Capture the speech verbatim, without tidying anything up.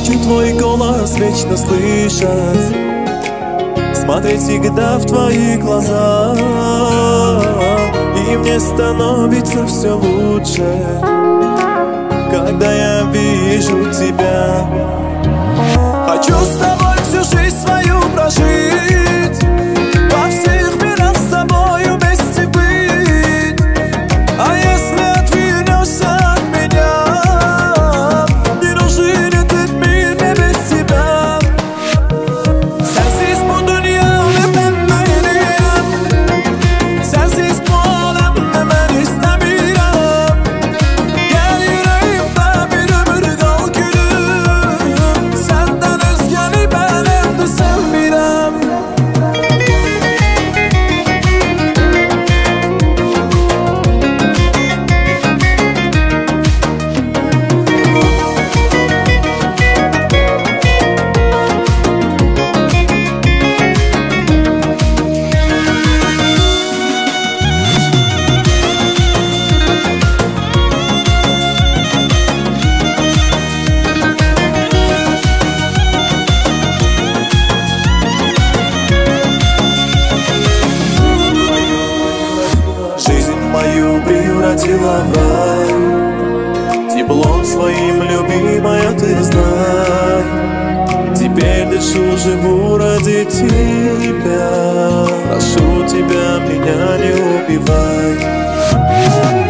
Хочу твой голос вечно слышать, смотреть всегда в твои глаза, и мне становится все лучше, когда я вижу тебя. Хочу с тобой всю жизнь свою прожить, во всех мирах с тобою вместе быть. А если отвернешься от меня, не нужен этот мир мне без тебя. Sensiz bu dünyada ben değilim, sensiz bu alemde ben istemiyorum. Gel yüreğimde bir ömür kal gülüm, senden özgeni ben evde sevmirem. Жизнь мою превратила в рай, теплом своим любимая ты знай. Теперь дышу, живу ради тебя, прошу тебя, меня не убивай.